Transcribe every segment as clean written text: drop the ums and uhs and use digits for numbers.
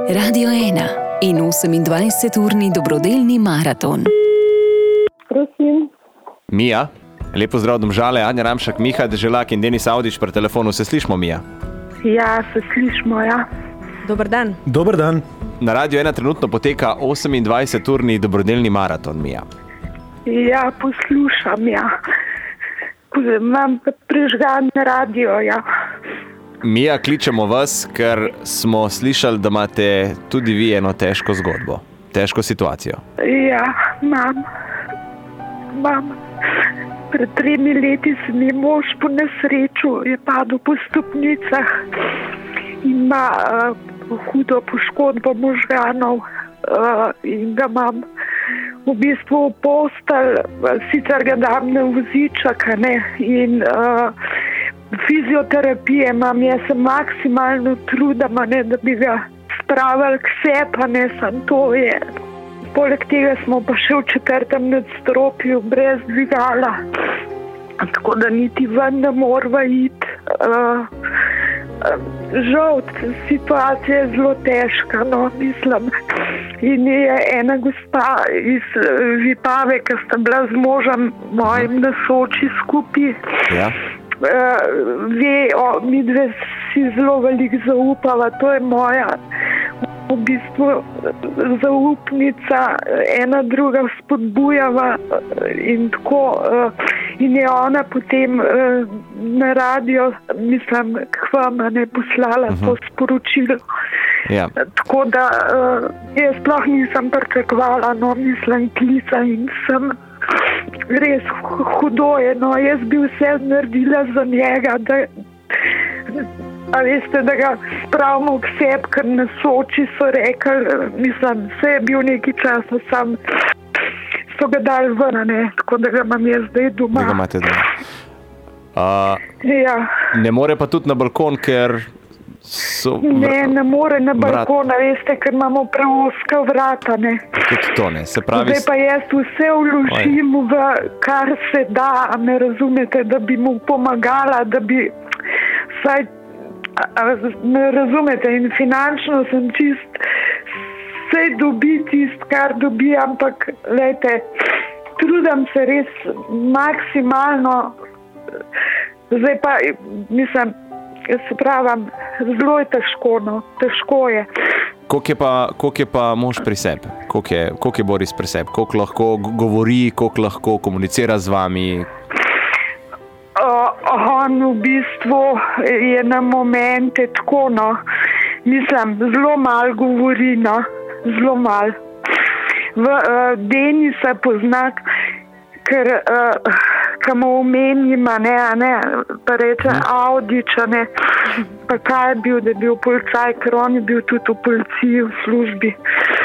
Radio 1 in 28-urni dobrodelni maraton. Prosim. Mija, lepo zdrav Domžale, Anja Ramšak, Miha Deželak in Denis Audič pri telefonu. Se slišmo, Mija? Ja, se slišmo, ja. Dober dan. Dober dan. Na Radio 1 trenutno poteka 28-urni dobrodelni maraton, Mija. Ja, poslušam, ja. Imam prižgan radio, ja. Mija, kličemo vas, ker smo slišali, da imate tudi vi eno težko zgodbo, težko situacijo. Ja, imam. Pred 3 leti se mi mož po nesreču je padel po stopnicah. Ima hudo poškodbo možganov in ga imam v bistvu v postelj, sicer ga dam na voziček, in fizioterapije imam, jaz se maksimalno trudim, da bi ga spravili k sebi, samo to je. Poleg tega smo pa še v 4. nadstropju brez dvigala, tako da niti ven ne morava iti. Žal, situacija je zelo težka, mislim. In je ena gospa iz Vipave, ki sta bila z možem mojim na Soči skupaj. Ja. Mi dve si zelo veliko zaupava, to je moja v bistvu zaupnica, ena druga spodbujava in tako. In je ona potem na radio, mislim, k vam poslala to sporočilo. Ja. Tako da jaz sploh nisem pričakovala, mislim, klica in sem res hudo je, jaz bi vse naredila za njega, da ga spravimo k sebi, ker na Soči so rekli, mislim, vse je bil nekaj časa, sam so ga dali ven, tako da ga imam jaz zdaj doma. Da ga imate doma. Ja. Ne more pa tudi na balkon, ker so... Ne more na balkon, veste, ker imamo preozka vrata, Tudi to, se pravi... Zdaj pa jaz vse vložim v kar se da, me razumete, da bi mu pomagala, da bi vsaj, me razumete, in finančno sem čist, vse dobi tist, kar dobi, ampak, lejte, trudim se res maksimalno, zdaj pa, mislim, se pravim, zelo je težko je. Koliko je pa mož pri sebi? Koliko je Boris pri sebi? Koliko lahko govori, koliko lahko komunicira z vami? On v bistvu je na momente tako, mislim, zelo malo govori, zelo malo. Denisa pozna, ker mu omenim, pa reče Audič, pa kaj je bil, da je bil policaj, ker on je bil tudi v policiji v službi.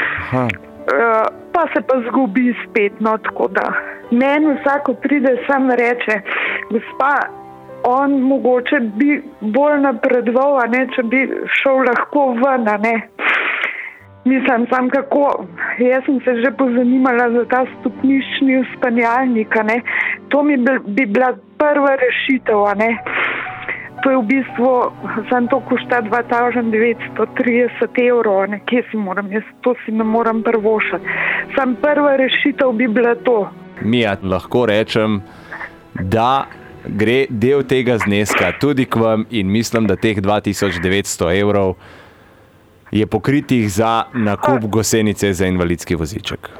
Pa se pa zgubi spet, tako da. Meni vsako pride, sam reče, gospa, on mogoče bi bolj napredoval, če bi šel lahko ven, Mislim, sam kako, jaz sem se že pozanimala za ta stopnični vzpenjalnik, To mi bi bila prva rešitev, To je v bistvu, sam to košta 2930 evrov, kje si moram, jaz to si ne moram prvošati. Sam prva rešitev bi bila to. Mija, lahko rečem, da gre del tega zneska tudi k vam in mislim, da teh 2900 evrov je pokritih za nakup gosenice za invalidski voziček.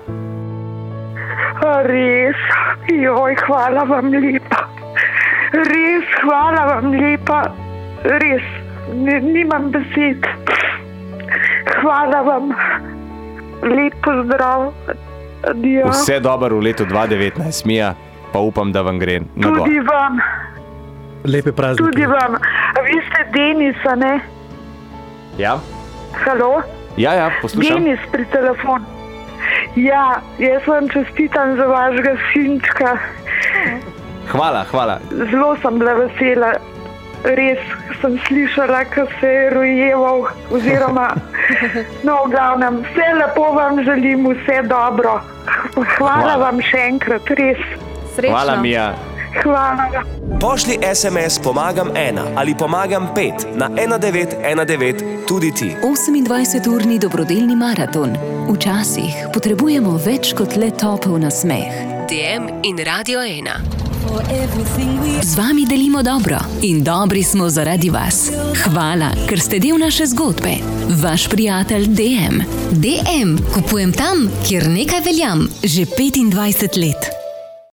Res? Hvala vam lepa. Res, hvala vam lepa. Res, nimam besed. Hvala vam. Lep pozdrav. Adijo. Vse dobro v letu 2019, Mija, pa upam, da vam gre na gor. Tudi vam. Lepe praznike. Tudi vam. Vi ste Denisa, Ja? Halo? Ja, poslušam. Denis pri telefonu. Ja, jaz vam čestitam za vašega sinčka. Hvala. Zelo sem bila vesela. Res sem slišala, ko se je rojeval, oziroma, v glavnem, vse lepo vam želim, vse dobro. Hvala vam še enkrat, res. Srečno. Hvala, Mija. Hvala. Pošlji SMS Pomagam 1 ali Pomagam 5 na 1919 tudi ti. 28-urni dobrodelni maraton. Včasih potrebujemo več kot le topel nasmeh. DM in Radio 1. Z vami delimo dobro in dobri smo zaradi vas. Hvala, ker ste del naše zgodbe. Vaš prijatelj DM. DM, kupujem tam, kjer nekaj veljam. Že 25 let.